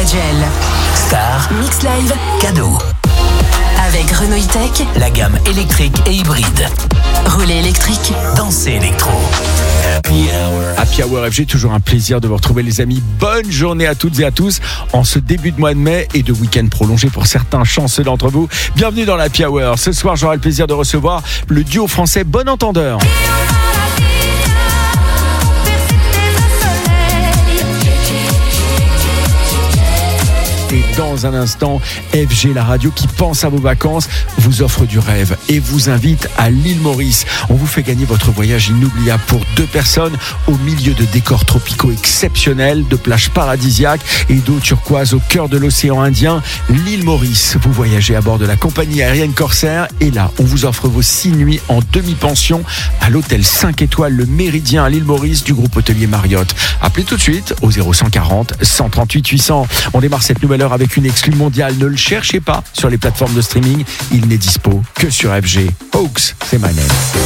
Gel. Star, Mix Live, cadeau. avec Renault E-Tech, La gamme électrique et hybride. Relais électrique, Dansez électro. Happy Hour FG, toujours un plaisir de vous retrouver les amis. Bonne journée à toutes et à tous en ce début de mois de mai et de week-end prolongé pour certains chanceux d'entre vous. Bienvenue dans la Happy Hour. Ce soir, j'aurai le plaisir de recevoir le duo français Bon Entendeur. Et dans un instant, FG, la radio qui pense à vos vacances, vous offre du rêve et vous invite à l'île Maurice. On vous fait gagner votre voyage inoubliable pour 2 personnes au milieu de décors tropicaux exceptionnels, de plages paradisiaques et d'eau turquoise au cœur de l'océan Indien. L'île Maurice, vous voyagez à bord de la compagnie aérienne Corsair et là, on vous offre vos 6 nuits en demi-pension à l'hôtel 5 étoiles Le Méridien à l'île Maurice du groupe hôtelier Marriott. Appelez tout de suite au 0140 138 800. On démarre cette nouvelle heure avec une exclue mondiale. Ne le cherchez pas sur les plateformes de streaming. Il n'est dispo que sur FG. Hawks, c'est my name.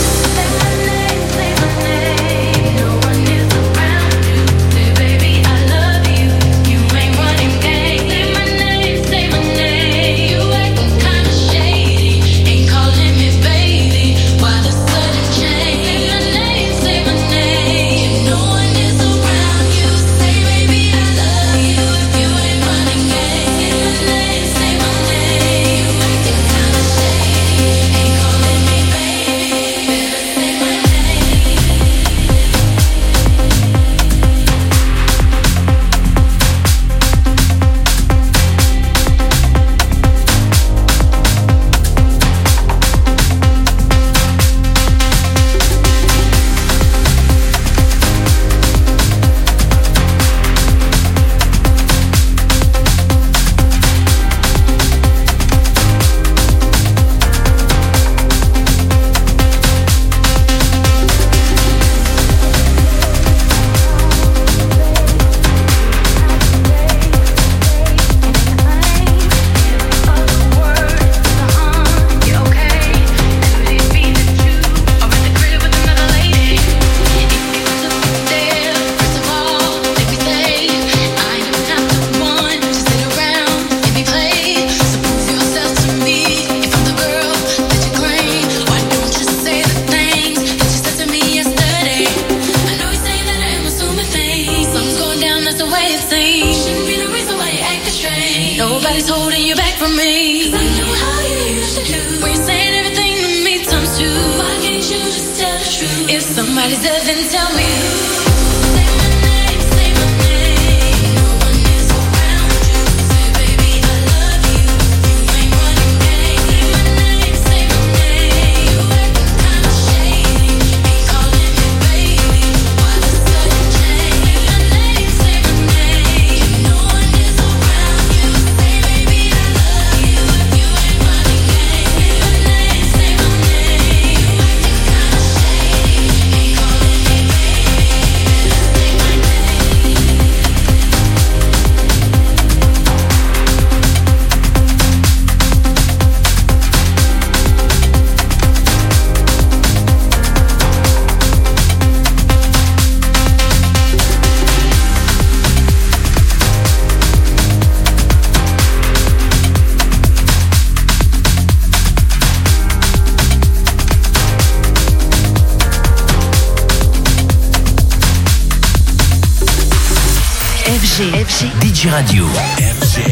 FG DJ Radio. FG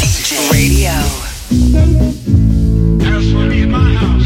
DJ Radio. House money in my house.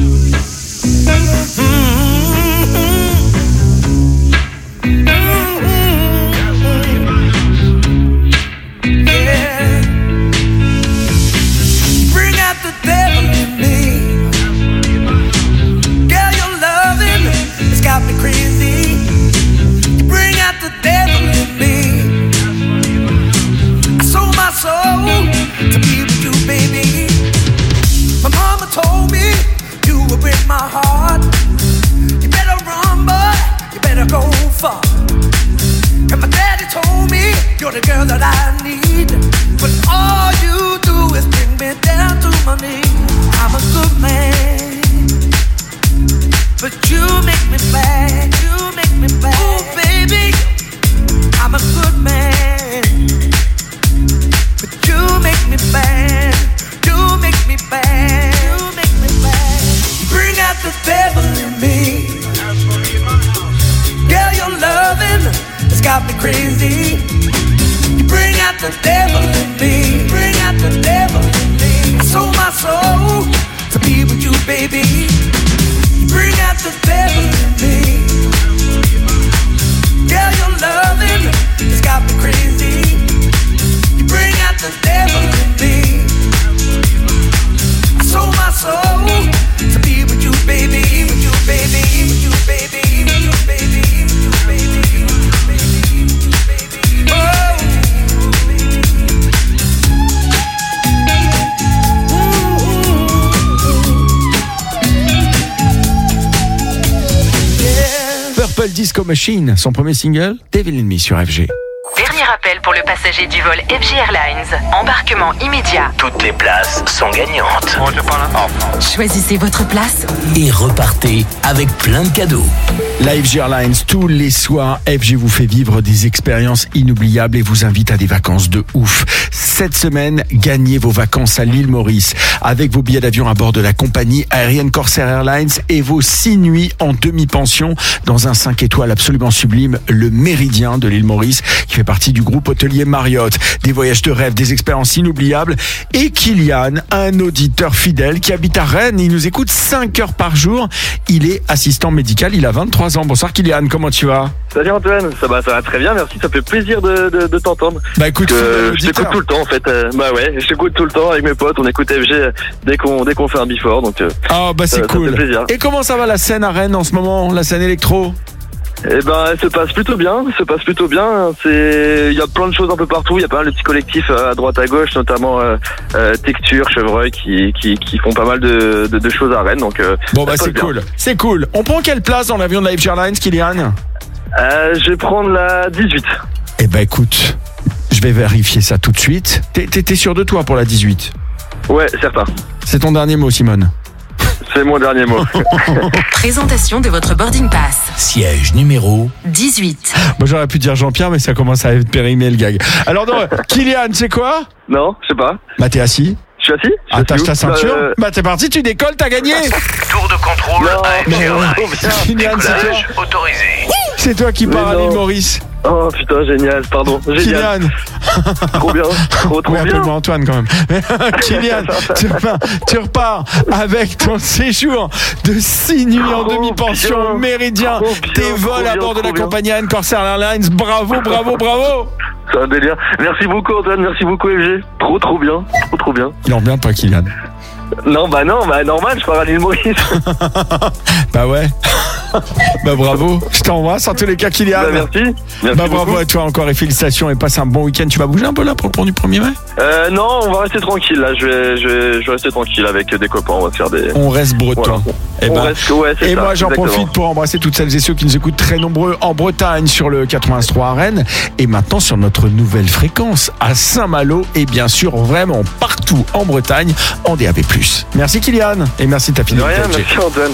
You're the girl that I need, but all you do is bring me down to my knees. I'm a good man, but you make me bad. You make me bad. Ooh, baby, I'm a good man, crazy. You bring out the devil in me. Bring out the devil in me. I sold my soul to be with you, baby. You bring out the devil in me. Girl, your loving has got me crazy. You bring out the devil in me. I sold my soul to be with you, baby. With you, baby. With you, baby. With you, baby. With you, baby. Purple Disco Machine, son premier single, Devil in Me sur FG. Dernier appel pour le passager du vol FG Airlines. Embarquement immédiat. Toutes les places sont gagnantes. Choisissez votre place. Et repartez avec plein de cadeaux. La FG Airlines, tous les soirs, FG vous fait vivre des expériences inoubliables et vous invite à des vacances de ouf. Cette semaine, gagnez vos vacances à l'île Maurice avec vos billets d'avion à bord de la compagnie aérienne Corsair Airlines et vos 6 nuits en demi-pension dans un 5 étoiles absolument sublime, le Méridien de l'île Maurice, qui fait partie du groupe hôtelier Marriott. Des voyages de rêve, des expériences inoubliables. Et Kylian, un auditeur fidèle qui habite à Rennes, il nous écoute 5 heures par jour. Il est assistant médical, il a 23 ans. Bonsoir Kylian, comment tu vas ? Salut Antoine, ça va très bien, merci, ça fait plaisir de t'entendre. Bah écoute, je t'écoute tout le temps en fait, je t'écoute tout le temps avec mes potes, on écoute FG dès qu'on fait un before, donc c'est cool. Ça fait plaisir. Et comment ça va la scène à Rennes en ce moment, la scène électro ? Eh ben, elle se passe plutôt bien. Il y a plein de choses un peu partout. Il y a pas mal de petits collectifs à droite à gauche, notamment Texture, Chevreuil, qui font pas mal de choses à Rennes. Donc bon bah c'est cool. On prend quelle place dans l'avion de la FG Airlines, Kylian ? Je vais prendre la 18. Eh ben écoute, je vais vérifier ça tout de suite. T'es sûr de toi pour la 18 ? Ouais, certain. C'est ton dernier mot, Simone ? C'est mon dernier mot. Présentation de votre boarding pass. Siège numéro 18. Moi j'aurais pu dire Jean-Pierre, mais ça commence à être périmé le gag. Alors non, Kylian, c'est quoi ? Non, je sais pas. Bah t'es assis ? Je suis assis ? Attache ta ceinture. Bah t'es parti, tu décolles, t'as gagné. Tour de contrôle à FG Airlines. Kylian, c'est toi. Autorisé. C'est toi qui pars à l'île Maurice. Oh putain, génial, pardon. Génial. Kylian. Trop bien, trop bien. Appelle-moi Antoine quand même. Kylian, tu repars avec ton séjour de 6 nuits en demi-pension Méridien. Tes vols à bord de la compagnie aérienne Corsair Airlines. Bravo. C'est un délire. Merci beaucoup Antoine, merci beaucoup FG. Trop bien. Il en revient pas Kylian. Non, normal, je pars à l'île Maurice. Bah ouais. Bah bravo, je t'embrasse en tous les cas Kylian. Bah merci bravo beaucoup. à toi encore et félicitations et passe un bon week-end. Tu vas bouger un peu là pour le pont du 1er mai ? Non, on va rester tranquille là, je vais rester tranquille avec des copains, on va faire des... On reste breton. Voilà. Et moi j'en profite pour embrasser toutes celles et ceux qui nous écoutent très nombreux en Bretagne sur le 83 à Rennes et maintenant sur notre nouvelle fréquence à Saint-Malo et bien sûr vraiment partout en Bretagne en DAB+. Merci Kylian et merci de ta fidélité. De rien, merci Antoine.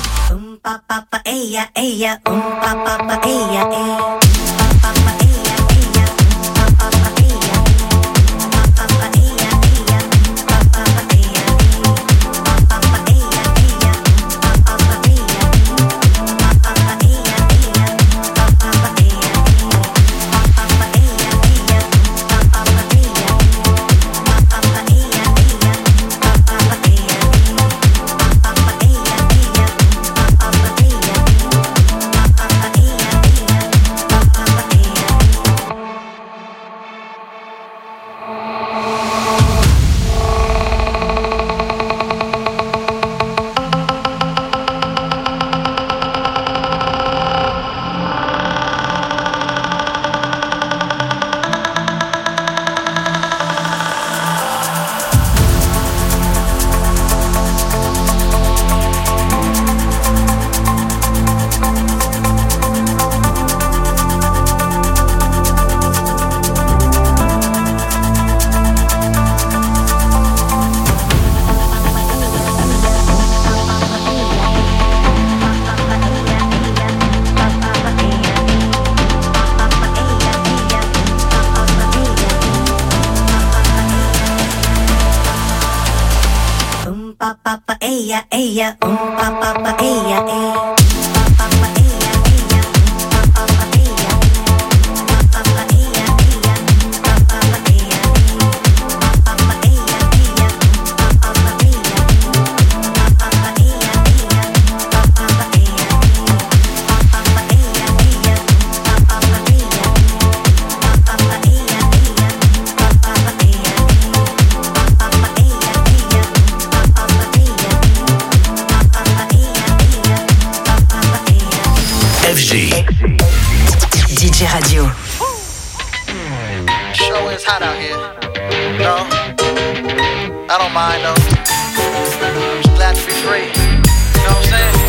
hot out here. No, I don't mind though. Just glad to be free. You know what I'm saying?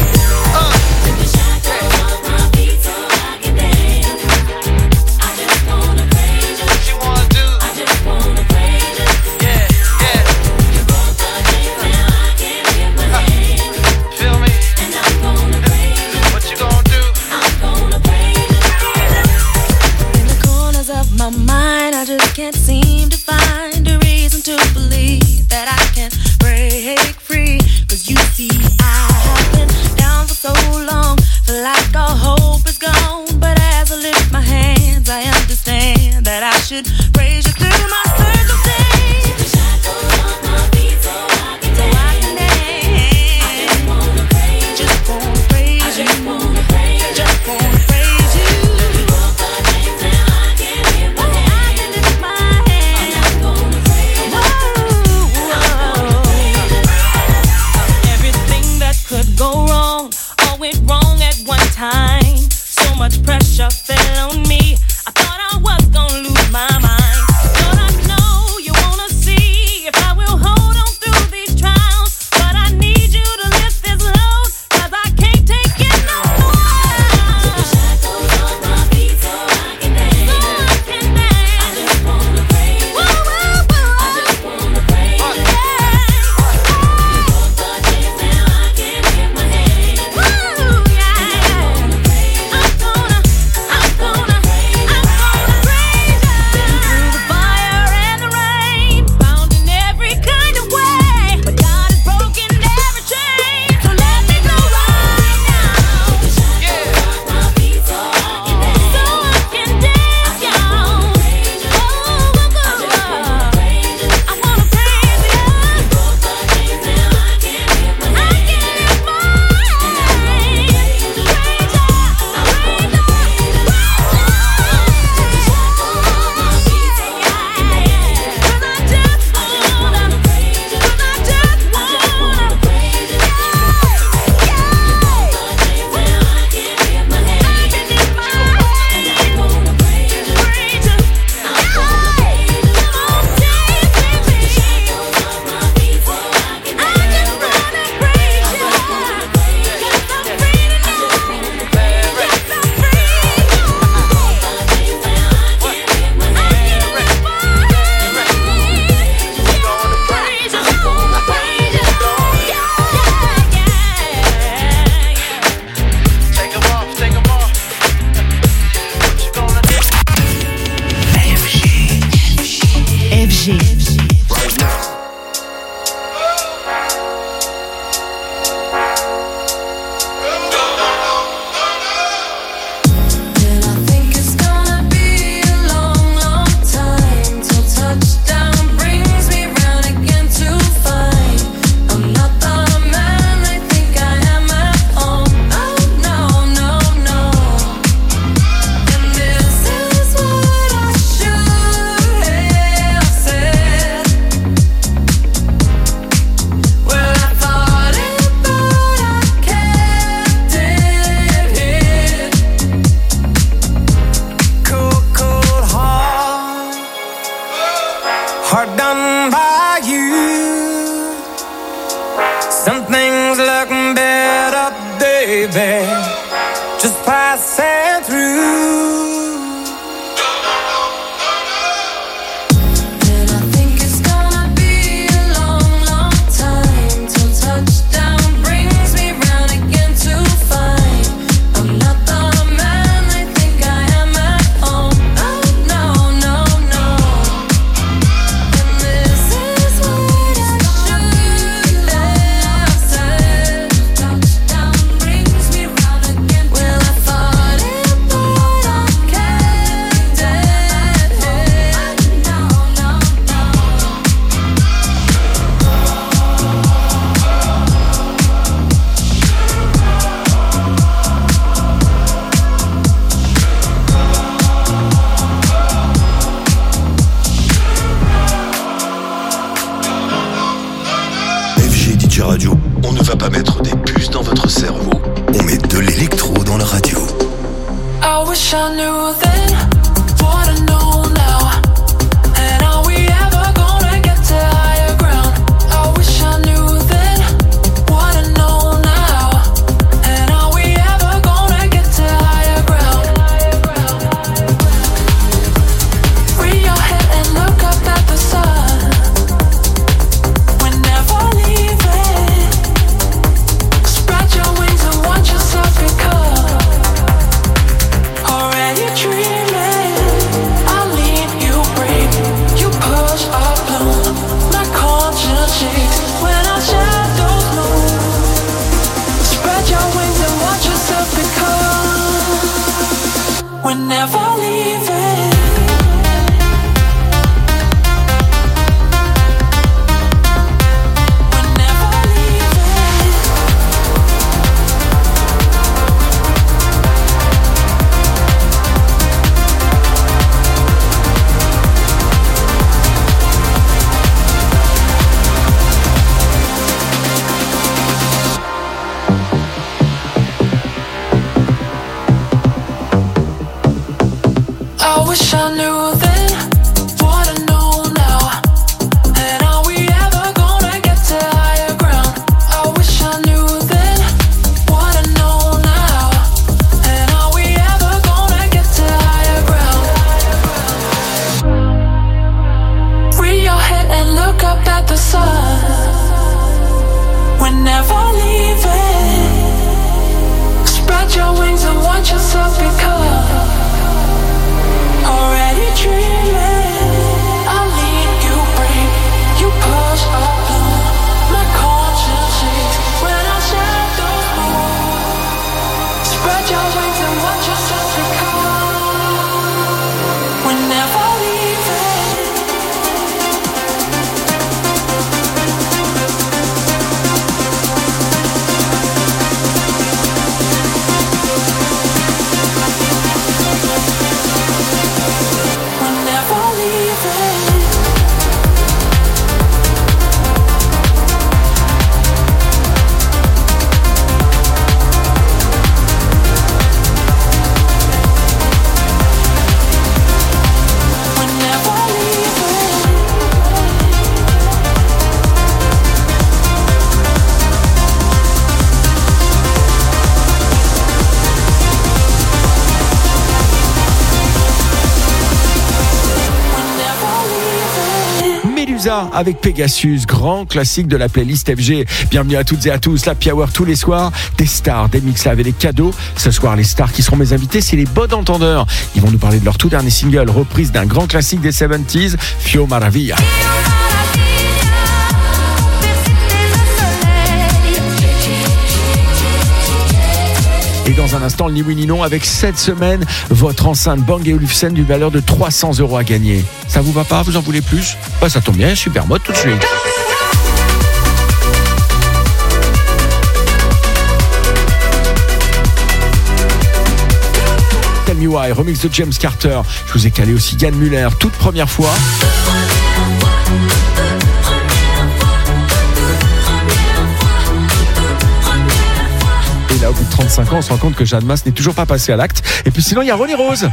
Can't seem to find a reason to believe that I can break free. Cause you see, I have been down for so long, feel like all hope is gone. But as I lift my hands, I understand that I should praise you through my circumstance. Take the shackles off my feet so I can dance. I just wanna praise you. Just wanna praise you. Just wanna praise you. Just wanna praise you. Go wrong, all went wrong at one time. So much pressure fell on me. I thought I was gonna lose my mind. Thought I know you wanna see if I will hold on through these trials. But I need you to lift this load, cause I can't take it no more. Take the shackles off my feet so I can dance. So I can dance. I just wanna praise you. I just wanna praise you. Hard done by you. Some things look better, baby, just passing through. Radio, on ne va pas mettre des puces dans votre cerveau, on met de l'électro dans la radio. I wish I knew then what I know now, and at the sun. We're never leaving. Spread your wings and watch yourself become already dreaming. I'll lead you, bring you push up. My conscience shakes when our shadows move. Spread your wings and watch yourself become. We're never leaving. Avec Pegasus, grand classique de la playlist FG. Bienvenue à toutes et à tous, la Happy Hour tous les soirs, des stars, des mix live et des cadeaux. Ce soir, les stars qui seront mes invités, c'est les Bons Entendeurs. Ils vont nous parler de leur tout dernier single, reprise d'un grand classique des 70s, Fio Maravilla. Et dans un instant, le ni oui ni non avec cette semaine, votre enceinte Bang & Olufsen d'une valeur de 300 € à gagner. Ça vous va pas? Vous en voulez plus? Bah, ça tombe bien, super mode tout de suite. Tell Me Why, remix de James Carter. Je vous ai calé aussi Yann Muller, toute première fois. Là, au bout de 35 ans, on se rend compte que Jeanne Masse n'est toujours pas passée à l'acte. Et puis sinon, il y a Ronnie Rose.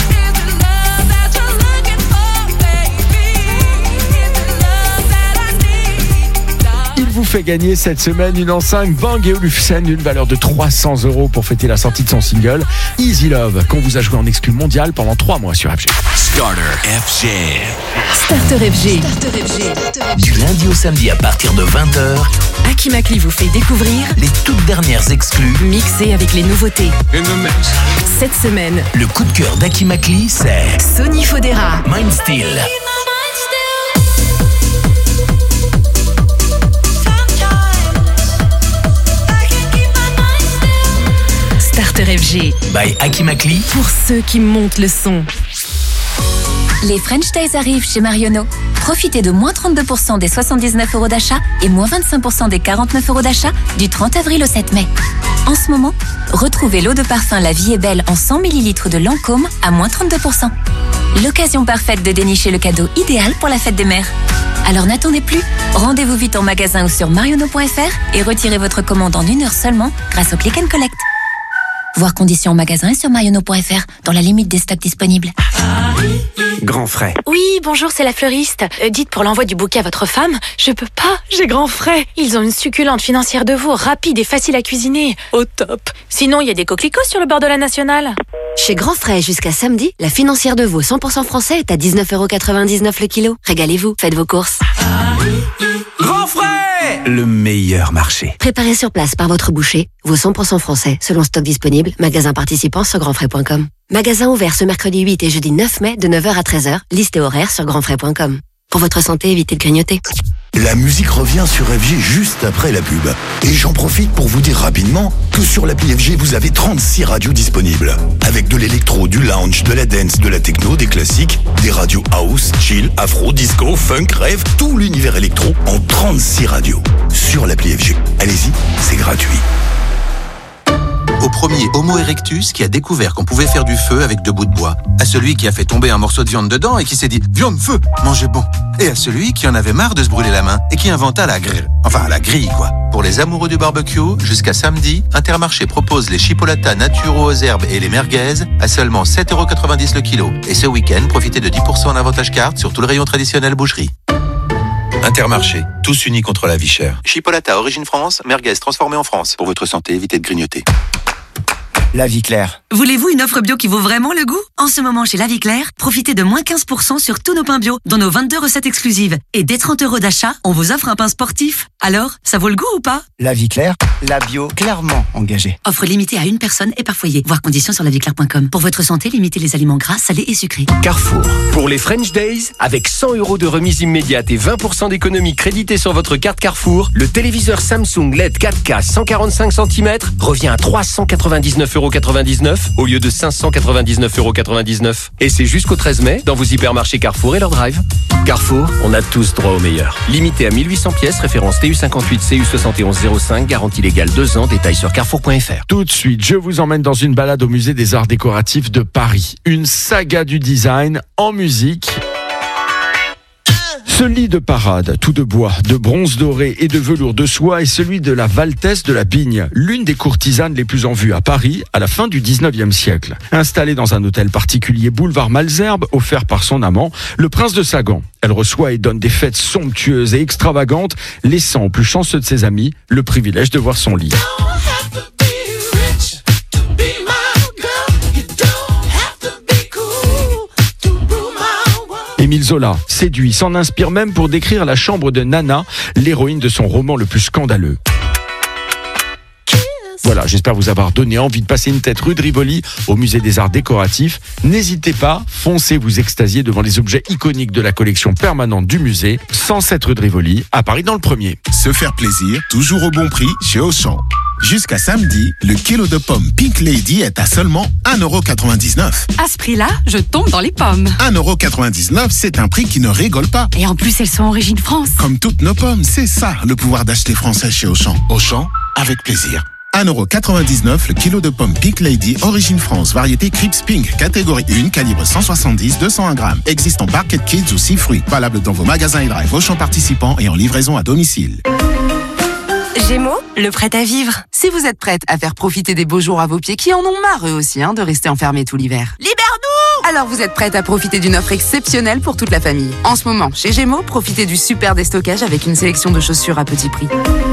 Il vous fait gagner cette semaine une enceinte Bang & Olufsen d'une valeur de 300 € pour fêter la sortie de son single Easy Love, qu'on vous a joué en exclu mondial pendant 3 mois sur FG. Starter FG. Starter FG. Du lundi au samedi à partir de 20h, Aki Makli vous fait découvrir les toutes dernières exclus mixées avec les nouveautés. Cette semaine, le coup de cœur d'Aki Makli, c'est Sonny Fodera, Mind Still. Starter FG by Aki Makli. Pour ceux qui montent le son. Les French Days arrivent chez Marionneau. Profitez de moins 32% des 79 € d'achat et moins 25% des 49 € d'achat du 30 avril au 7 mai. En ce moment, retrouvez l'eau de parfum La Vie est Belle en 100 ml de Lancôme à moins 32%. L'occasion parfaite de dénicher le cadeau idéal pour la fête des mères. Alors n'attendez plus, rendez-vous vite en magasin ou sur marionneau.fr et retirez votre commande en 1 heure seulement grâce au Click & Collect. Voir conditions en magasin et sur marionneau.fr dans la limite des stocks disponibles. Grand frais. Oui, bonjour, c'est la fleuriste. Dites pour l'envoi du bouquet à votre femme, je peux pas, j'ai grand frais. Ils ont une succulente financière de veau, rapide et facile à cuisiner. Au top. Sinon, il y a des coquelicots sur le bord de la Nationale. Chez Grand Frais, jusqu'à samedi, la financière de veau 100% français est à 19,99 € le kilo. Régalez-vous, faites vos courses. Grand frais, le meilleur marché. Préparé sur place par votre boucher, veau 100% français, selon stock disponible, magasin participant sur grandfrais.com. Magasin ouvert ce mercredi 8 et jeudi 9 mai de 9h à 13h, liste et horaire sur grandfrais.com. Pour votre santé, évitez de grignoter. La musique revient sur FG juste après la pub. Et j'en profite pour vous dire rapidement que sur l'appli FG, vous avez 36 radios disponibles. Avec de l'électro, du lounge, de la dance, de la techno, des classiques, des radios house, chill, afro, disco, funk, rave, tout l'univers électro en 36 radios. Sur l'appli FG. Allez-y, c'est gratuit. Au premier Homo erectus qui a découvert qu'on pouvait faire du feu avec 2 bouts de bois. À celui qui a fait tomber un morceau de viande dedans et qui s'est dit « Viande, feu, mangez bon !» Et à celui qui en avait marre de se brûler la main et qui inventa la grille. Enfin, la grille, quoi. Pour les amoureux du barbecue, jusqu'à samedi, Intermarché propose les chipolatas naturaux aux herbes et les merguez à seulement 7,90 € le kilo. Et ce week-end, profitez de 10% en avantage carte sur tout le rayon traditionnel boucherie. Intermarché, tous unis contre la vie chère. Chipolata origine France, merguez transformée en France. Pour votre santé, évitez de grignoter. La Vie Claire. Voulez-vous une offre bio qui vaut vraiment le goût? En ce moment, chez La Vie Claire, profitez de moins 15% sur tous nos pains bio, dont nos 22 recettes exclusives. Et dès 30 € d'achat, on vous offre un pain sportif. Alors, ça vaut le goût ou pas? La Vie Claire, la bio clairement engagée. Offre limitée à une personne et par foyer. Voir conditions sur lavieclaire.com. Pour votre santé, limitez les aliments gras, salés et sucrés. Carrefour. Pour les French Days, avec 100 € de remise immédiate et 20% d'économie créditée sur votre carte Carrefour, le téléviseur Samsung LED 4K 145 cm revient à 399,99 € au lieu de 599,99 €. Et c'est jusqu'au 13 mai dans vos hypermarchés Carrefour et leur drive. Carrefour, on a tous droit au meilleur. Limité à 1800 pièces, référence TU58 CU7105, garantie légale 2 ans, détails sur carrefour.fr. Tout de suite, je vous emmène dans une balade au musée des arts décoratifs de Paris. Une saga du design en musique. Ce lit de parade, tout de bois, de bronze doré et de velours de soie, est celui de la Valtesse de la Bigne, l'une des courtisanes les plus en vue à Paris à la fin du 19e siècle. Installée dans un hôtel particulier boulevard Malesherbes, offert par son amant, le prince de Sagan. Elle reçoit et donne des fêtes somptueuses et extravagantes, laissant aux plus chanceux de ses amis le privilège de voir son lit. Émile Zola, séduit, s'en inspire même pour décrire la chambre de Nana, l'héroïne de son roman le plus scandaleux. Voilà, j'espère vous avoir donné envie de passer une tête rue de Rivoli au musée des arts décoratifs. N'hésitez pas, foncez vous extasier devant les objets iconiques de la collection permanente du musée, 107 rue de Rivoli, à Paris dans le 1er. Se faire plaisir, toujours au bon prix chez Auchan. Jusqu'à samedi, le kilo de pommes Pink Lady est à seulement 1,99 €. À ce prix-là, je tombe dans les pommes. 1,99 €, c'est un prix qui ne rigole pas. Et en plus, elles sont origine France. Comme toutes nos pommes, c'est ça le pouvoir d'acheter français chez Auchan. Auchan, avec plaisir. 1,99 € le kilo de pommes Pink Lady, origine France, variété Crips Pink, catégorie 1, calibre 170-201 grammes. Existe en Barquette Kids ou 6 fruits. Valable dans vos magasins et drive Auchan participants et en livraison à domicile. Gémeaux, le prêt à vivre. Si vous êtes prête à faire profiter des beaux jours à vos pieds qui en ont marre eux aussi de rester enfermés tout l'hiver. Libère-nous! Alors vous êtes prête à profiter d'une offre exceptionnelle pour toute la famille. En ce moment, chez Gémeaux, profitez du super déstockage avec une sélection de chaussures à petit prix.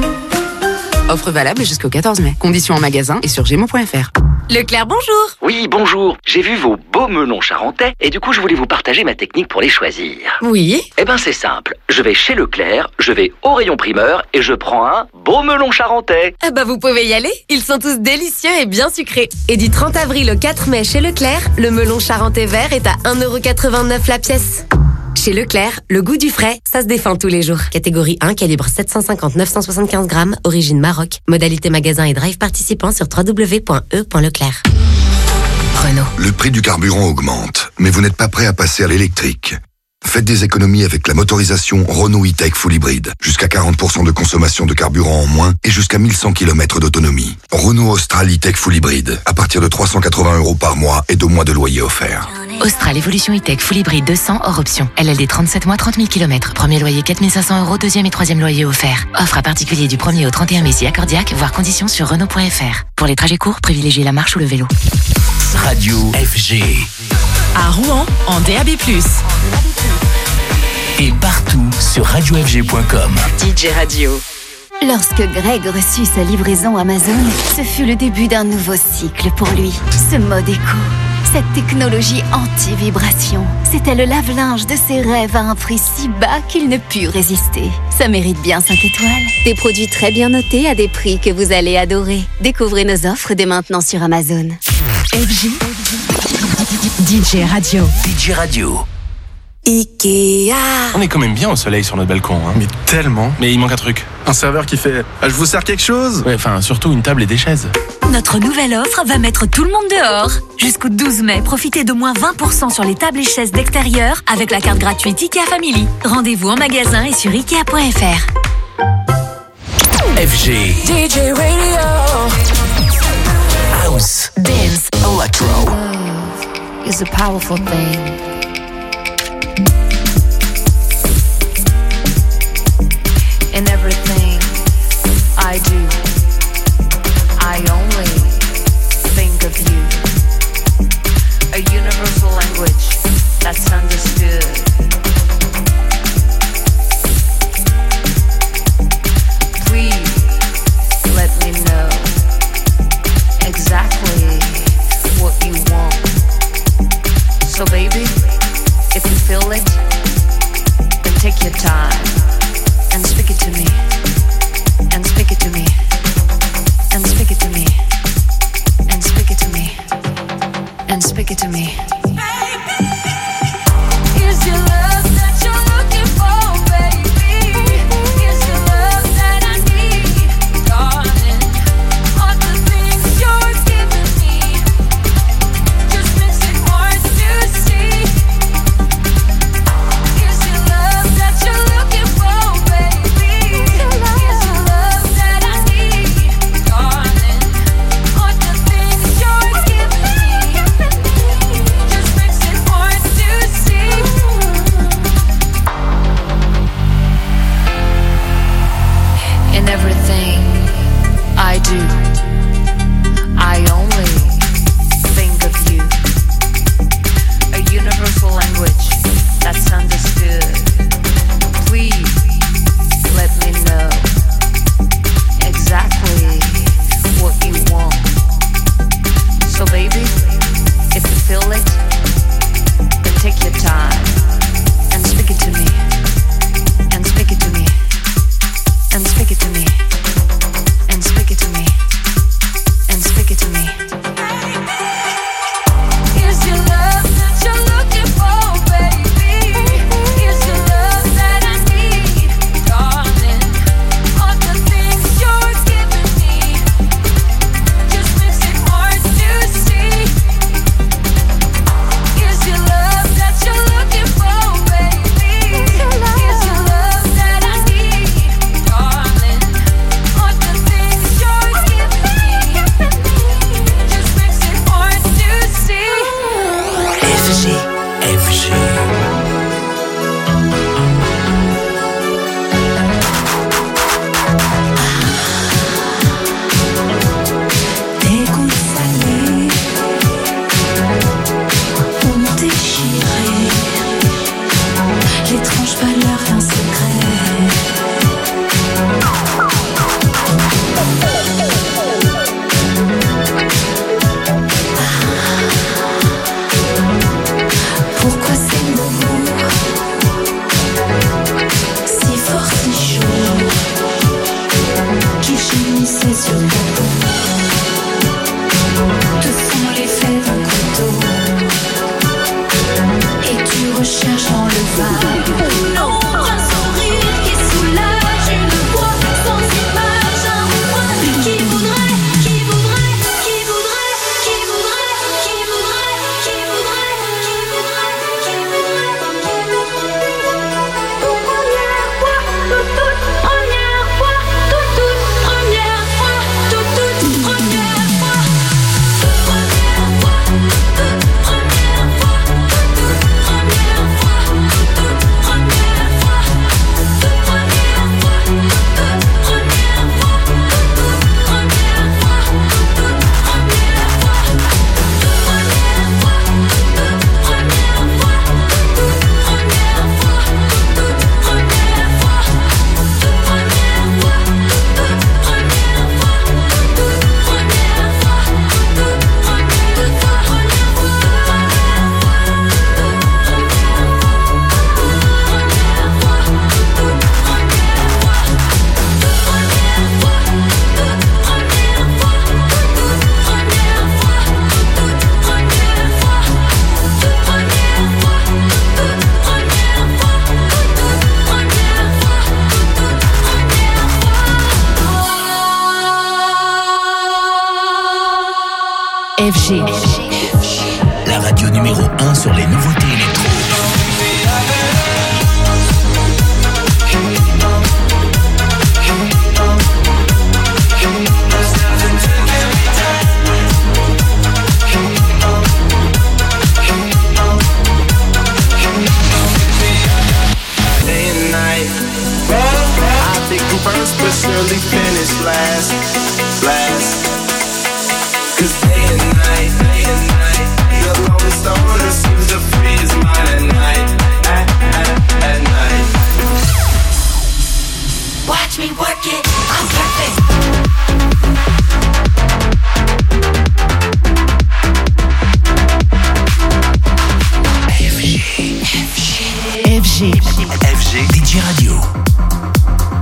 Offre valable jusqu'au 14 mai. Conditions en magasin et sur gémeaux.fr. Leclerc, bonjour. Oui, bonjour. J'ai vu vos beaux melons charentais et du coup, je voulais vous partager ma technique pour les choisir. Oui. Eh ben, c'est simple. Je vais chez Leclerc, je vais au rayon primeur et je prends un beau melon charentais. Ah bah, vous pouvez y aller. Ils sont tous délicieux et bien sucrés. Et du 30 avril au 4 mai chez Leclerc, le melon charentais vert est à 1,89 € la pièce. Chez Leclerc, le goût du frais, ça se défend tous les jours. Catégorie 1, calibre 750-975 grammes, origine Maroc. Modalité magasin et drive participant sur www.e.leclerc. Renault. Le prix du carburant augmente, mais vous n'êtes pas prêt à passer à l'électrique. Faites des économies avec la motorisation Renault E-Tech Full Hybrid. Jusqu'à 40% de consommation de carburant en moins et jusqu'à 1100 km d'autonomie. Renault Austral E-Tech Full Hybrid. À partir de 380 € par mois et 2 mois de loyer offert. Austral Evolution E-Tech Full Hybrid 200 hors option. LLD 37 mois, 30 000 km. Premier loyer 4 500 €, deuxième et troisième loyer offert. Offre à particulier du 1er au 31 mai si accordiaque, voir conditions sur Renault.fr. Pour les trajets courts, privilégiez la marche ou le vélo. Radio FG. À Rouen, en DAB+. Et partout sur radiofg.com. DJ Radio. Lorsque Greg reçut sa livraison Amazon, ce fut le début d'un nouveau cycle pour lui. Ce mode éco, cette technologie anti-vibration, c'était le lave-linge de ses rêves à un prix si bas qu'il ne put résister. Ça mérite bien 5 étoiles. Des produits très bien notés à des prix que vous allez adorer. Découvrez nos offres dès maintenant sur Amazon. FG. DJ Radio. DJ Radio. Ikea. On est quand même bien au soleil sur notre balcon, hein. Mais tellement. Mais il manque un truc. Un serveur qui fait « Je vous sers quelque chose ?» Ouais, enfin, surtout une table et des chaises. Notre nouvelle offre va mettre tout le monde dehors. Jusqu'au 12 mai, profitez de moins 20% sur les tables et chaises d'extérieur avec la carte gratuite Ikea Family. Rendez-vous en magasin et sur Ikea.fr. FG. DJ Radio. House. Dance. Electro. Love is a powerful thing. In everything I do, I only think of you. A universal language that's understood. Please let me know exactly and speak it to me, and speak it to me, and speak it to me, and speak it to me, and speak it to me. Is your love that you're looking for, baby? Is your love that I need, darling? All the things you're giving me just makes it hard to see. Is your love that you're looking for, baby? Is your love that I need, darling? All the things you're giving me just makes it hard to see. In everything I do, I only think of you. A universal language that's understood. Please let me know exactly what you want. So baby, if you feel it, then take your time and speak it to me, and speak it to me, and speak it to me, and speak it to me, and speak it to me. Is your love that you're looking for, baby? Is your love that I need, darling? All the things you're giving me just makes it hard to see. Is your love that you're looking for, baby? Is your love that I need, darling? All the things you're giving me just makes it hard to see. FG. Tes gouttes salées ont déchiré l'étrange valeur d'un secret. Pourquoi ces mots si forts, si chauds qui gémissaient sur ta peau? Te sont l'effet d'un couteau et tu recherches dans le vague l'ombre, un sourire qui soulage une voix sans image, un refrain qui voudrait, qui voudrait, qui voudrait, qui voudrait, qui voudrait, qui voudrait, qui voudrait, qui voudrait, pour première fois, toute première fois, toute première fois, toute première fois. FG. La radio numéro 1 sur les nouveautés électro. Day and night, I think I'm first, but surely finish last. Cause day and night, the lonely stoner seems to free his mind at night, at night. Watch me work it, I'm perfect. FG DJ Radio.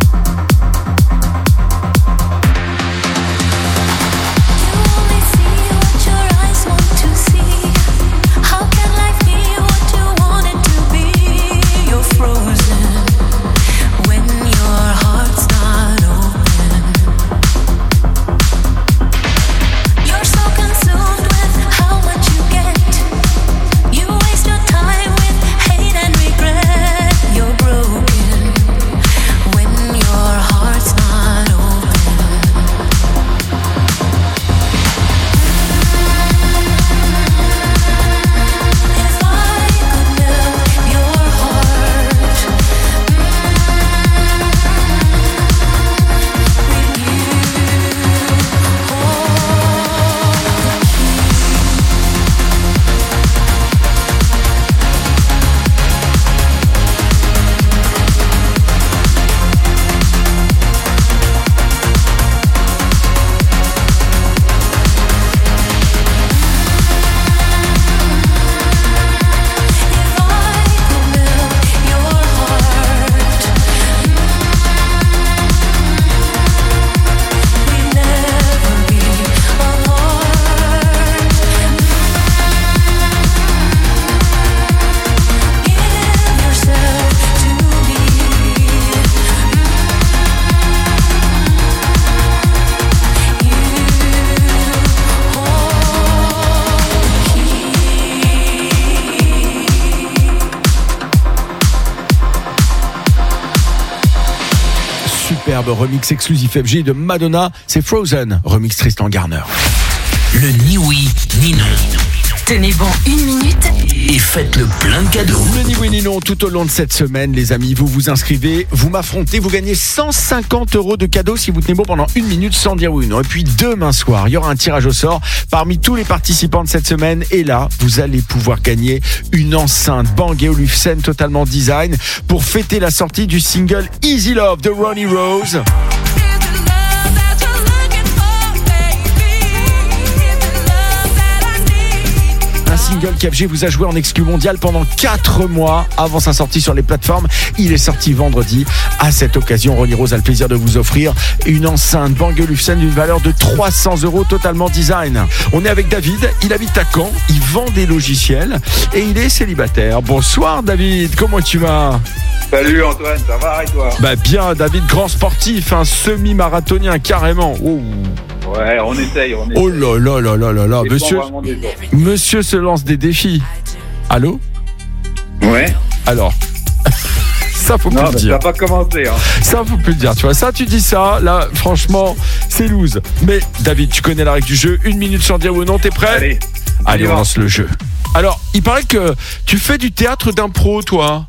superbe remix exclusif FG de Madonna, c'est Frozen, remix Tristan Garner. Le ni oui ni non. Tenez bon 1 minute Et faites le plein de cadeaux. Le ni oui ni non tout au long de cette semaine, les amis, vous vous inscrivez, vous m'affrontez, vous gagnez 150 € de cadeaux si vous tenez bon pendant 1 minute sans dire oui ou non. Et puis demain soir, il y aura un tirage au sort parmi tous les participants de cette semaine. Et là, vous allez pouvoir gagner une enceinte Bang & Olufsen totalement design pour fêter la sortie du single Easy Love de Ronnie Rose. Un single qu'FG vous a joué en exclu mondial pendant 4 mois avant sa sortie sur les plateformes. Il est sorti vendredi. À cette occasion, Ronnie Rose a le plaisir de vous offrir une enceinte Bang & Olufsen d'une valeur de 300 € totalement design. On est avec David, il habite à Caen, il vend des logiciels et il est célibataire. Bonsoir David, comment tu vas ? Salut Antoine, ça va et toi ? Bah bien David, grand sportif, un semi-marathonien carrément. Oh. Ouais, on essaye. Oh là là là là là là, monsieur se lance des défis. Allô ? Ouais. Alors, ça faut plus le dire. Ça va pas commencer. Hein. Ça faut plus le dire, tu vois. Ça, tu dis ça, là, franchement, c'est loose. Mais David, tu connais la règle du jeu. 1 minute sans dire oui ou non, t'es prêt ? Allez, on lance le jeu. Alors, il paraît que tu fais du théâtre d'impro, toi.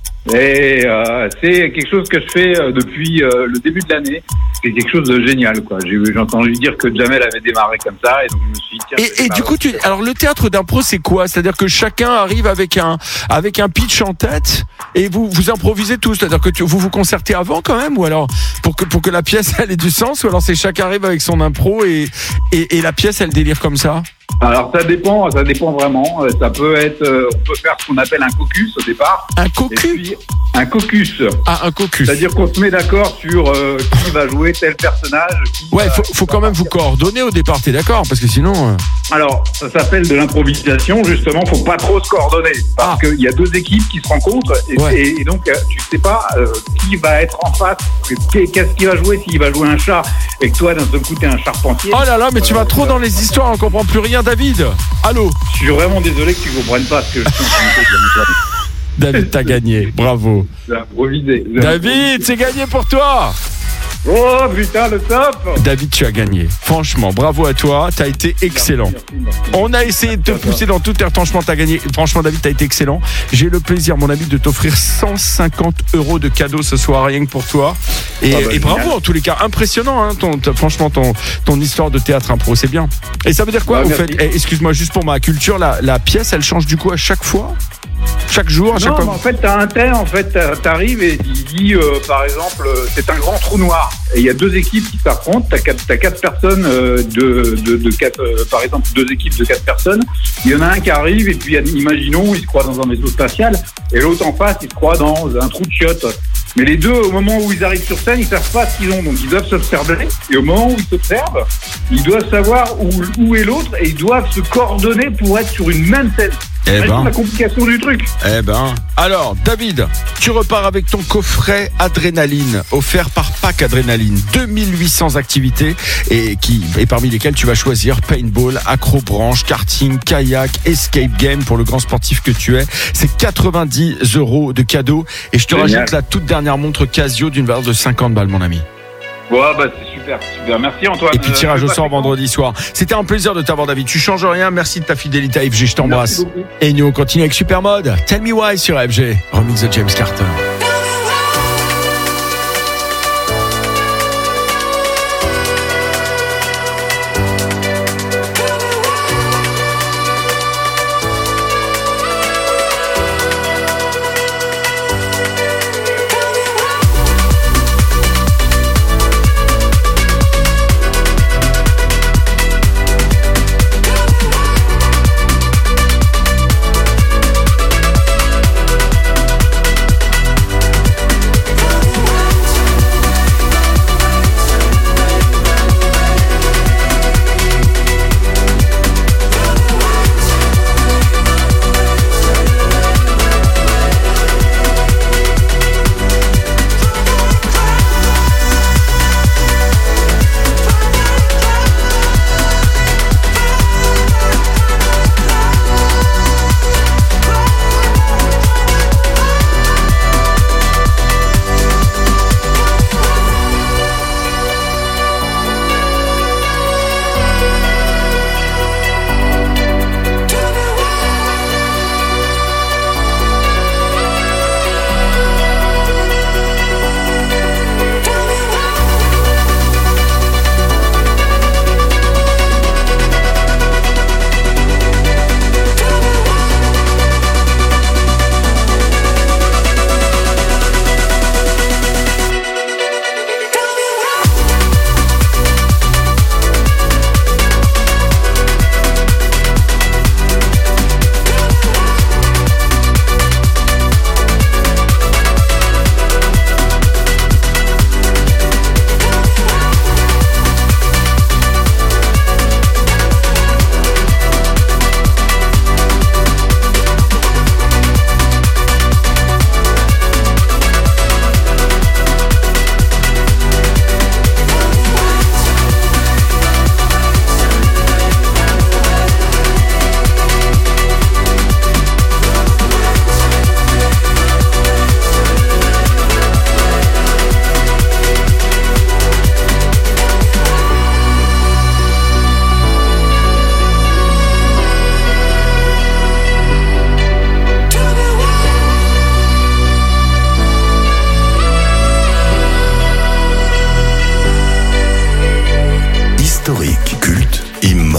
Et c'est quelque chose que je fais depuis le début de l'année. C'est quelque chose de génial, quoi. J'ai entendu dire que Jamel avait démarré comme ça, et donc je me suis dit tiens. Et du coup, alors le théâtre d'impro, c'est quoi ? C'est-à-dire que chacun arrive avec un pitch en tête et vous improvisez tous. C'est-à-dire que vous vous concertez avant quand même, ou alors pour que la pièce elle ait du sens, ou alors c'est chacun arrive avec son impro et la pièce elle délire comme ça. Alors ça dépend vraiment. Ça peut être, on peut faire ce qu'on appelle un caucus au départ. Un caucus. Un caucus. Ah, un caucus. C'est-à-dire qu'on se met d'accord sur qui va jouer tel personnage. Ouais, faut quand même vous coordonner au départ, t'es d'accord ? Parce que sinon. Alors, ça s'appelle de l'improvisation, justement, faut pas trop se coordonner. Parce qu'il y a 2 équipes qui se rencontrent, et donc tu sais pas qui va être en face, qu'est-ce qu'il va jouer, s'il va jouer un chat, et que toi, d'un seul coup, t'es un charpentier. Oh là là, mais tu vas trop dans les histoires, on comprend plus rien, David. Allô ? Je suis vraiment désolé que tu comprennes pas ce que je suis en train de dire. David, t'as gagné, bravo. David, c'est gagné pour toi. Oh putain, le top. David, tu as gagné. Franchement, bravo à toi, t'as été excellent. Merci. On a essayé de te pousser dans toutes tes retranchements, t'as gagné. Franchement, David, t'as été excellent. J'ai le plaisir, mon ami, de t'offrir 150 € de cadeaux ce soir, rien que pour toi. Et bravo, en tous les cas, impressionnant, hein, franchement, ton histoire de théâtre impro, c'est bien. Et ça veut dire quoi, vous faites excuse-moi, juste pour ma culture, la pièce, elle change du coup à chaque fois ? Chaque jour, à chaque fois. Non, en fait, t'as un thème, t'arrives et il dit, par exemple, c'est un grand trou noir. Et il y a 2 équipes qui s'affrontent. T'as 4 personnes par exemple, 2 équipes de 4 personnes. Il y en a un qui arrive et puis, imaginons, il se croit dans un vaisseau spatial et l'autre en face, il se croit dans un trou de chiottes. Mais les deux, au moment où ils arrivent sur scène, ils savent pas ce qu'ils ont. Donc, ils doivent s'observer. Et au moment où ils s'observent, ils doivent savoir où est l'autre et ils doivent se coordonner pour être sur une même scène. C'est la complication du truc. Alors, David, tu repars avec ton coffret Adrénaline, offert par Pack Adrénaline. 2800 activités et parmi lesquelles tu vas choisir paintball, acrobranche, karting, kayak, escape game pour le grand sportif que tu es. C'est 90 € de cadeaux. Et je te rajoute la toute dernière montre Casio d'une valeur de 50 balles, mon ami. Ouais, c'est super. Merci Antoine. Et puis tirage au sort vendredi soir. C'était un plaisir de t'avoir, David. Tu changes rien. Merci de ta fidélité à FG. Je t'embrasse. Et nous on continue avec Supermode. Tell Me Why sur FG. Remix de James Carter.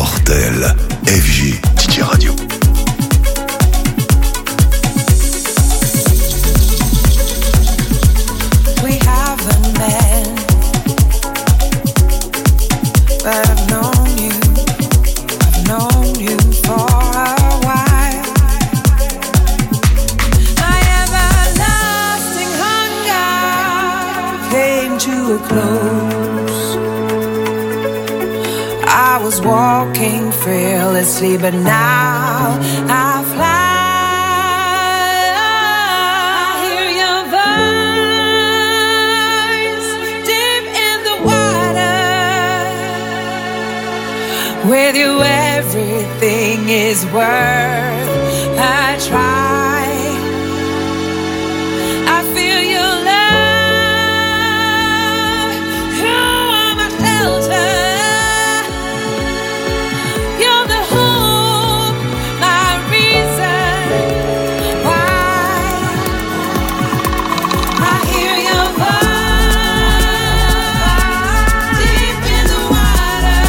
mortel. FG DJ Radio. We haven't met, but I've known you for a while. My everlasting hunger came to a close. I was walking fearlessly, but now I fly. I hear your voice deep in the water. With you, everything is worth a try. I feel your love. You are my shelter. You're the hope, my reason why. I hear your voice deep in the water.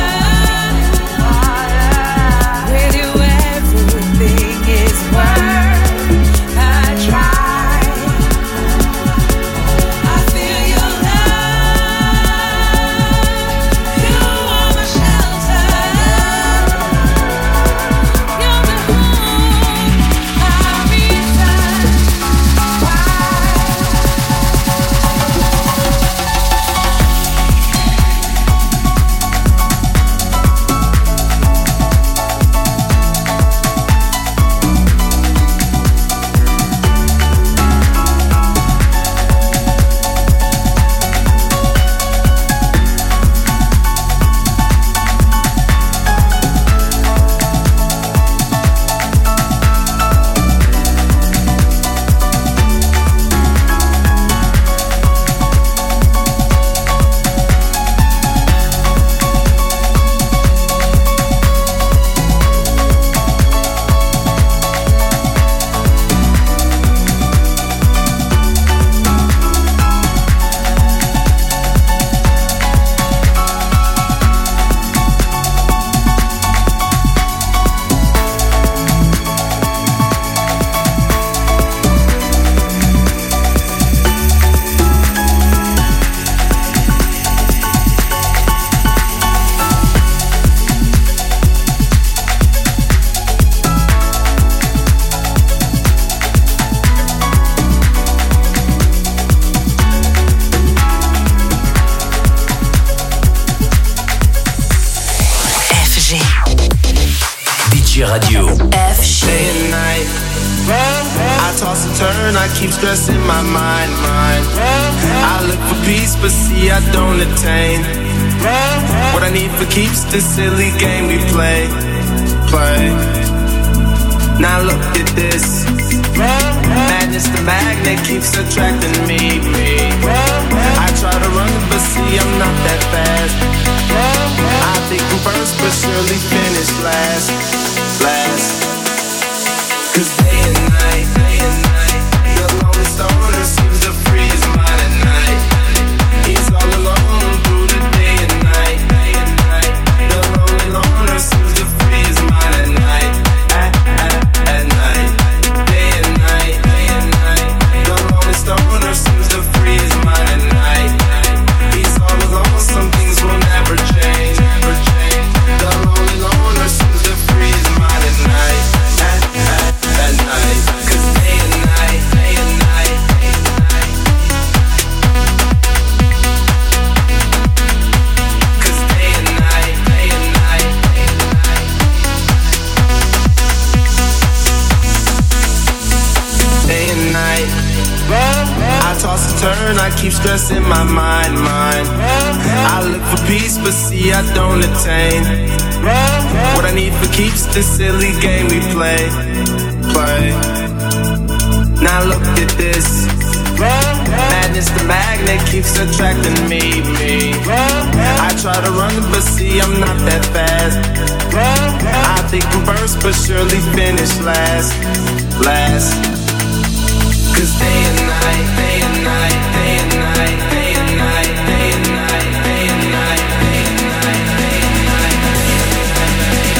With you, everything is worth a try. I feel your love. You are my shelter. You're the hope, my reason why. DJ Radio. Day and night, I toss and turn, I keep stressing my mind. I look for peace, but see I don't attain. What I need for keeps this silly game we play. Now look at this. Madness, the magnet keeps attracting me. I try to run, but see I'm not that fast. I think I'm first, but surely finish last. 'Cause day and night, the lonely stoner seems to free his mind at night. He's all alone through the day and night. The lonely loner seems to free his mind at night. At night, day and night. The lonely stoner seems to free his mind at night. He's all alone, some things will never change. The lonely loner seems to free his mind at night. At night, 'cause day and night. 'Cause day and night. Day and night, I toss and turn, I keep stressing my mind. I look for peace, but see I don't attain. What I need for keeps this silly game we play. Now look at this. Madness, the magnet keeps attracting me. I try to run, but see I'm not that fast. I think I'm first, but surely finish last. 'Cause day and night, day and night, day and night, day and night, day and night, day and night, day and night, day and night, day and night.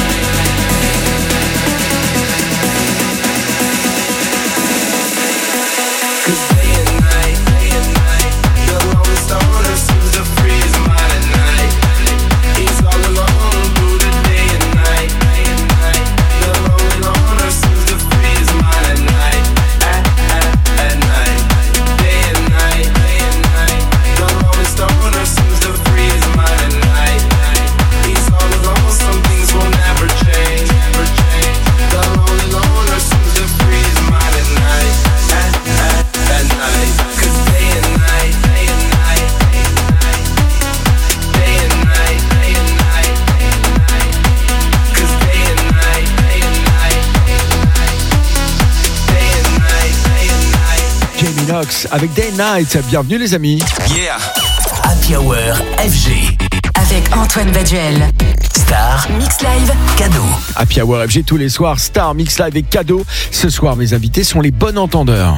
Lennox avec Day and Night. Bienvenue les amis. Yeah. Happy Hour FG. Avec Antoine Baduel. Star Mix Live. Cadeau. Happy Hour FG tous les soirs. Star Mix Live et cadeau. Ce soir, mes invités sont les bons entendeurs.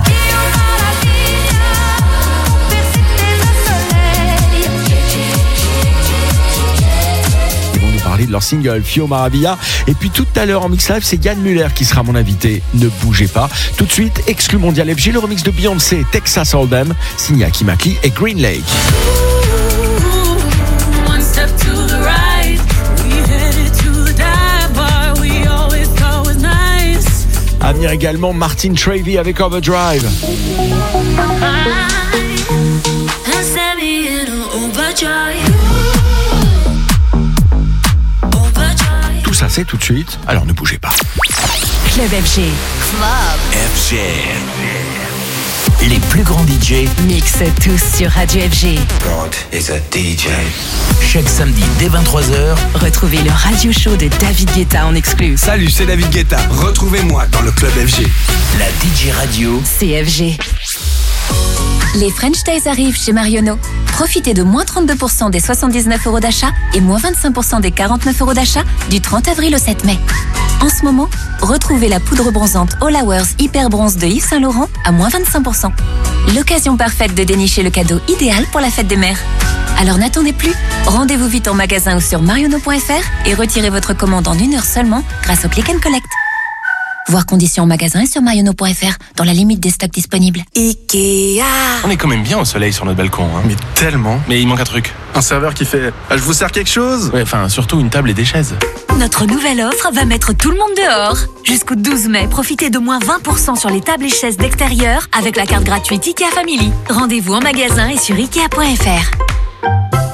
Parler de leur single Fio Maravilla. Et puis tout à l'heure en Mix Live, c'est Yann Muller qui sera mon invité. Ne bougez pas. Tout de suite, exclu mondial FG, le remix de Beyoncé, Texas Hold'em, signé Aki Makli et Green Lake. À venir également Martin Travey avec Overdrive. Tout ça, c'est tout de suite. Alors ne bougez pas. Club FG. FG. Les plus grands DJ Mixent tous sur Radio FG. God is a DJ. Chaque samedi dès 23h, retrouvez le radio show de David Guetta en exclu. Salut, c'est David Guetta. Retrouvez-moi dans le Club FG. La DJ radio CFG. Les French Days arrivent chez Marionneau. Profitez de moins 32% des 79 € d'achat et moins 25% des 49 € d'achat du 30 avril au 7 mai. En ce moment, retrouvez la poudre bronzante All Hours Hyper Bronze de Yves Saint Laurent à moins 25%. L'occasion parfaite de dénicher le cadeau idéal pour la fête des mères. Alors n'attendez plus, rendez-vous vite en magasin ou sur marionneau.fr et retirez votre commande en 1 heure seulement grâce au Click and Collect. Voir conditions en magasin et sur marionneau.fr dans la limite des stocks disponibles. Ikea. On est quand même bien au soleil sur notre balcon, hein. Mais tellement. Mais il manque un truc. Un serveur qui fait « Je vous sers quelque chose ?» Ouais, enfin, surtout une table et des chaises. Notre nouvelle offre va mettre tout le monde dehors. Jusqu'au 12 mai, profitez de moins 20% sur les tables et chaises d'extérieur avec la carte gratuite IKEA Family. Rendez-vous en magasin et sur Ikea.fr.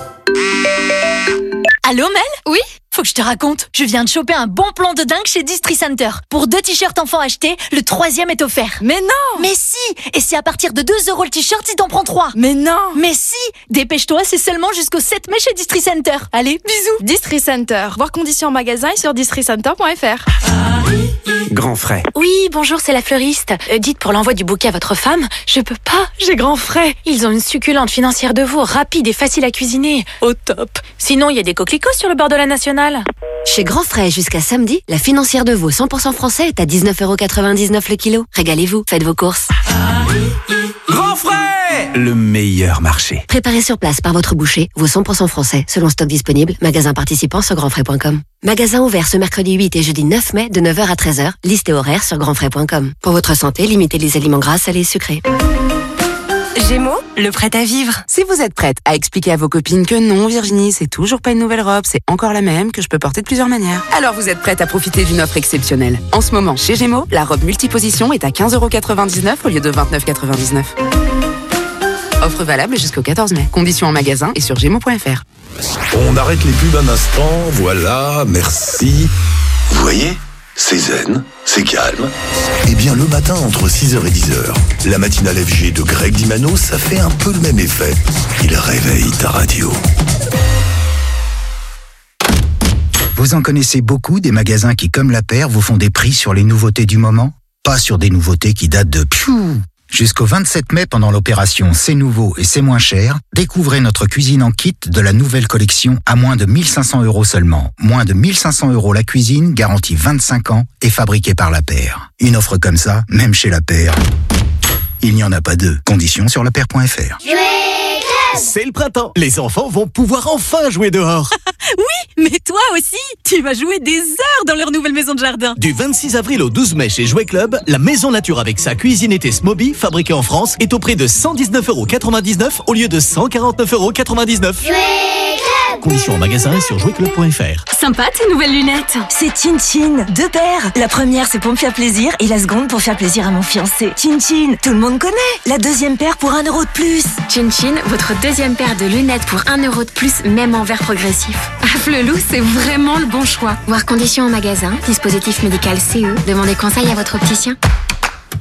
Allô Mel ? Oui ? Faut que je te raconte. Je viens de choper un bon plan de dingue chez Distri Center. Pour 2 t-shirts enfants achetés, le 3e est offert. Mais non ! Mais si ! Et c'est à partir de 2 € le t-shirt si t'en prends 3. Mais non ! Mais si ! Dépêche-toi, c'est seulement jusqu'au 7 mai chez Distri Center. Allez, bisous ! Distri Center. Voir conditions en magasin et sur districenter.fr. Grand frais. Oui, bonjour, c'est la fleuriste. Dites pour l'envoi du bouquet à votre femme, je peux pas, j'ai grand frais. Ils ont une succulente financière de veau, rapide et facile à cuisiner. Au top. Sinon, il y a des coquelicots sur le bord de la Nationale. Chez Grand Frais, jusqu'à samedi, la financière de veau 100% français est à 19,99 € le kilo. Régalez-vous, faites vos courses. Grand frais. Le meilleur marché. Préparez sur place par votre boucher, veau 100% français, selon stock disponible, magasin participant sur grandfrais.com. Magasin ouvert ce mercredi 8 et jeudi 9 mai de 9h à 13h, liste et horaire sur grandfrais.com. Pour votre santé, limitez les aliments gras, salés et sucrés. Gémeaux, le prêt à vivre. Si vous êtes prête à expliquer à vos copines que non, Virginie, c'est toujours pas une nouvelle robe, c'est encore la même, que je peux porter de plusieurs manières, alors vous êtes prête à profiter d'une offre exceptionnelle. En ce moment, chez Gémeaux, la robe multiposition est à 15,99 € au lieu de 29,99 €. Offre valable jusqu'au 14 mai. Conditions en magasin et sur gémeaux.fr. On arrête les pubs un instant, voilà, merci. Vous voyez ? C'est zen, c'est calme. Eh bien, le matin, entre 6h et 10h, la matinale FG de Greg Dimano, ça fait un peu le même effet. Il réveille ta radio. Vous en connaissez beaucoup des magasins qui, comme La Paire, vous font des prix sur les nouveautés du moment ? Pas sur des nouveautés qui datent de piou. Jusqu'au 27 mai, pendant l'opération C'est nouveau et c'est moins cher, découvrez notre cuisine en kit de la nouvelle collection à moins de 1 500 € seulement. Moins de 1 500 € la cuisine, garantie 25 ans et fabriquée par La Paire. Une offre comme ça, même chez La Paire, il n'y en a pas deux. Conditions sur lapaire.fr. C'est le printemps. Les enfants vont pouvoir enfin jouer dehors. Oui, mais toi aussi, tu vas jouer des heures dans leur nouvelle maison de jardin. Du 26 avril au 12 mai chez Jouet Club, la maison nature avec sa cuisine été Smoby, fabriquée en France, est au prix de 119,99 € au lieu de 149,99 €. Conditions en magasin et sur jouetclub.fr. Sympa tes nouvelles lunettes. C'est Chin Chin, 2 paires. La première, c'est pour me faire plaisir et la seconde pour faire plaisir à mon fiancé. Chin Chin, tout le monde connaît. La deuxième paire pour 1 € de plus. Chin Chin, votre deuxième paire de lunettes pour 1 € de plus, même en verre progressif. À Flelou, c'est vraiment le bon choix. Voir conditions en magasin, dispositif médical CE, demandez conseil à votre opticien.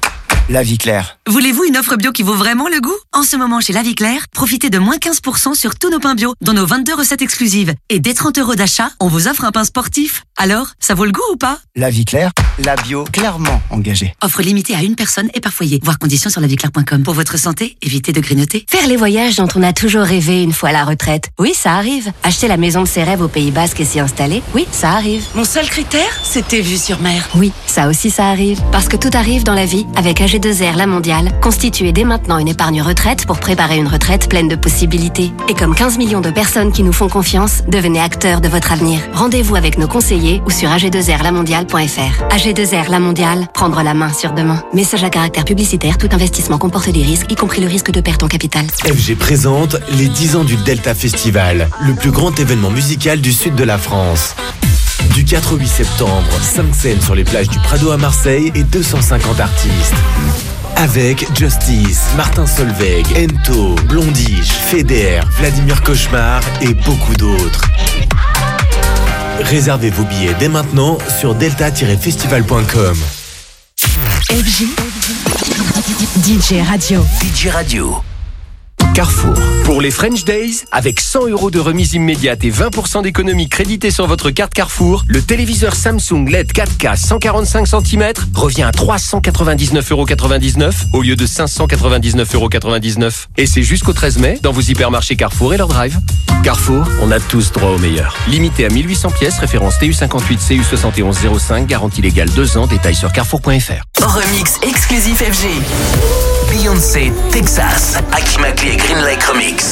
La Vie Claire. Voulez-vous une offre bio qui vaut vraiment le goût? En ce moment, chez La Vie Claire, profitez de moins 15% sur tous nos pains bio, dans nos 22 recettes exclusives. Et dès 30 € d'achat, on vous offre un pain sportif. Alors, ça vaut le goût ou pas? La Vie Claire, la bio clairement engagée. Offre limitée à une personne et par foyer. Voir conditions sur lavieclaire.com. Pour votre santé, évitez de grignoter. Faire les voyages dont on a toujours rêvé une fois à la retraite. Oui, ça arrive. Acheter la maison de ses rêves au Pays Basque et s'y installer. Oui, ça arrive. Mon seul critère, c'était vue sur mer. Oui, ça aussi ça arrive. Parce que tout arrive dans la vie avec AG2R La Mondiale. Constituez dès maintenant une épargne retraite pour préparer une retraite pleine de possibilités. Et comme 15 millions de personnes qui nous font confiance, devenez acteurs de votre avenir. Rendez-vous avec nos conseillers ou sur ag2rlamondiale.fr. AG2R La Mondiale, prendre la main sur demain. Message à caractère publicitaire, tout investissement comporte des risques, y compris le risque de perte en capital. FG présente les 10 ans du Delta Festival, le plus grand événement musical du sud de la France. Du 4 au 8 septembre, 5 scènes sur les plages du Prado à Marseille et 250 artistes. Avec Justice, Martin Solveig, Ento, Blondish, Feder, Vladimir Cauchemar et beaucoup d'autres. Réservez vos billets dès maintenant sur delta-festival.com. FG DJ Radio. DJ Radio. Carrefour. Pour les French Days, avec 100 € de remise immédiate et 20% d'économie créditée sur votre carte Carrefour, le téléviseur Samsung LED 4K 145 cm revient à 399,99 € au lieu de 599,99 €. Et c'est jusqu'au 13 mai dans vos hypermarchés Carrefour et leur drive. Carrefour, on a tous droit au meilleur. Limité à 1800 pièces, référence TU58 CU7105, garantie légale 2 ans, détails sur carrefour.fr. Remix exclusif FG. Beyoncé, Texas, Aki Makli et Green Lake Remix.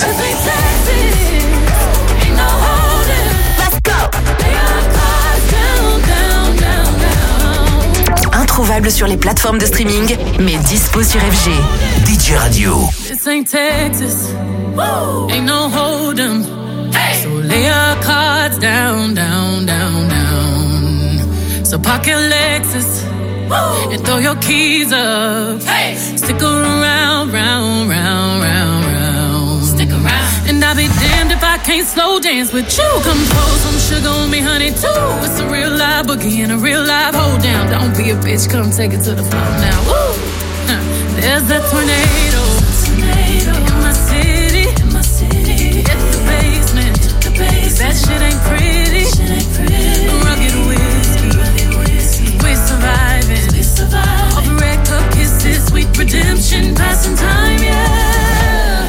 Introuvable sur les plateformes de streaming, mais dispo sur FG. DJ Radio. This ain't Texas. Ain't no hold'em. So lay your cards down, down, down, down. So park your Lexus and throw your keys up. Stick around, round, round, round, round. Stick around. And I'll be damned if I can't slow dance with you. Come pour some sugar on me, honey, too. It's a real live boogie and a real live hold down. Don't be a bitch, come take it to the floor now. Woo! There's that tornado. In my city. It's the basement. That shit ain't pretty. Rugged whiskey. We're surviving. Off red cup kisses, sweet redemption, passing time, yeah.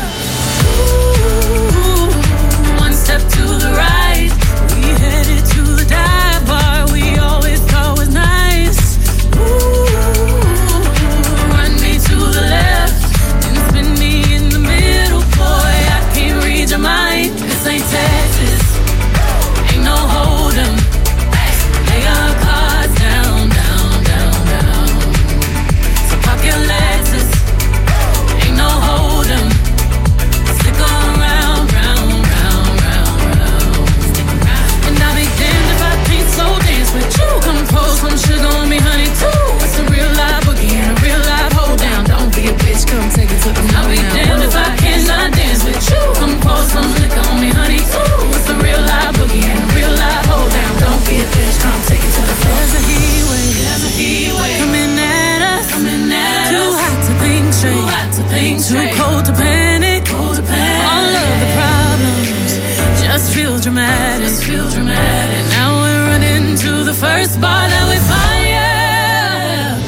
Ooh, one step to the right, we headed to the dive bar we always thought was nice. Ooh, run me to the left, then spin me in the middle, boy, I can't read your mind. This ain't Texas, ain't no hold'em. Lay your cards down, down, down, down. So pop your Lexus, ain't no hold'em. Stick around, round, round, round, round. Stick around. And I'll be damned if I can't slow dance with you. Come pour some sugar on me, honey, too. It's a real live boogie and a real live hold down. Don't be a bitch, come take it to the floor. I'll be damned if I cannot dance with you. Come pour some liquor on me, honey, too. It's a real live boogie and a real live hold down. Don't be a bitch, come take it to the floor. There's a heat wave coming at us. Too hot to think straight. Too cold to panic. All of the problems just feel dramatic. And now we're running to the first bar that we find. Yeah.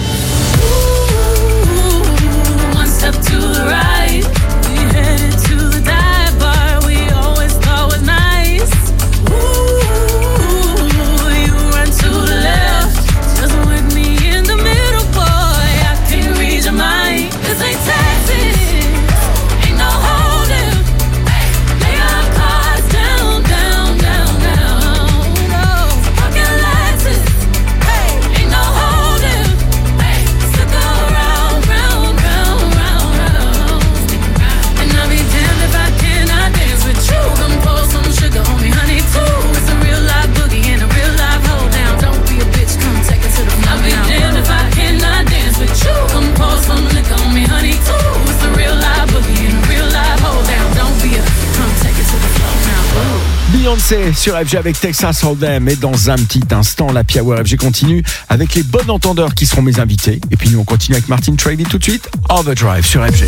Ooh, one step to the right, we headed to the dive bar we always thought was nice. Ooh, you run to the left, just with me in the middle, boy. I can't read your mind. This ain't Texas, ain't no hold'em. Lay your cards down, down, down, down. No, fuck your Lexus, Beyoncé sur FG avec Texas Hold'em. Et dans un petit instant, la Power FG continue avec les bons entendeurs qui seront mes invités. Et puis nous, on continue avec Martin Trady tout de suite. Overdrive sur FG.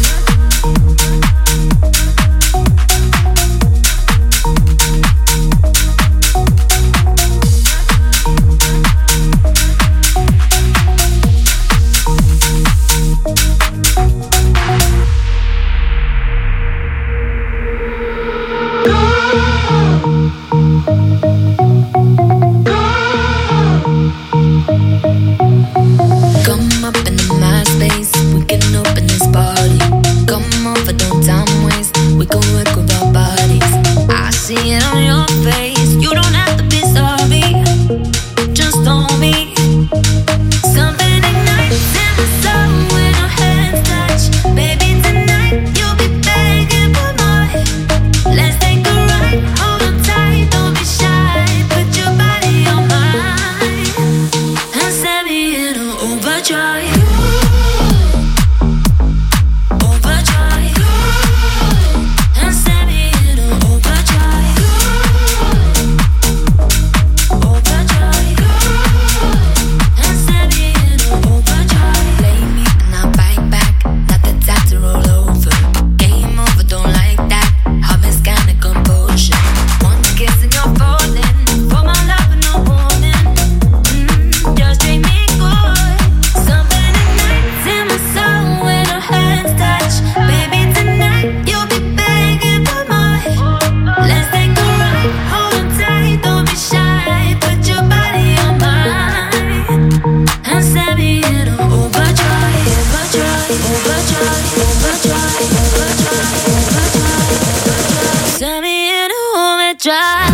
Come up in my space, we can open this party. Come over, don't time waste. We can work with our bodies. I see it on your face. You don't have to be sorry. Just on me. Something ignites in my soul when our hands touch. Baby, tonight you'll be begging for more. Let's take a ride. Hold on tight, don't be shy. Put your body on mine and set me in an overdrive. Send me in a overdrive.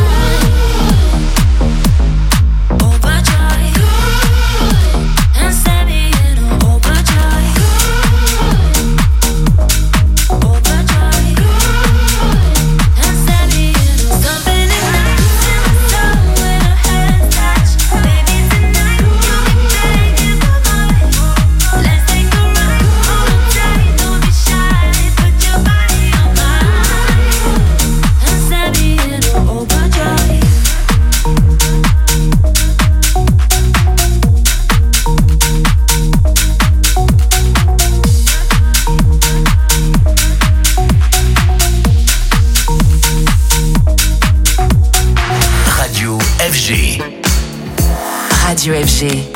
Radio FG. Radio FG.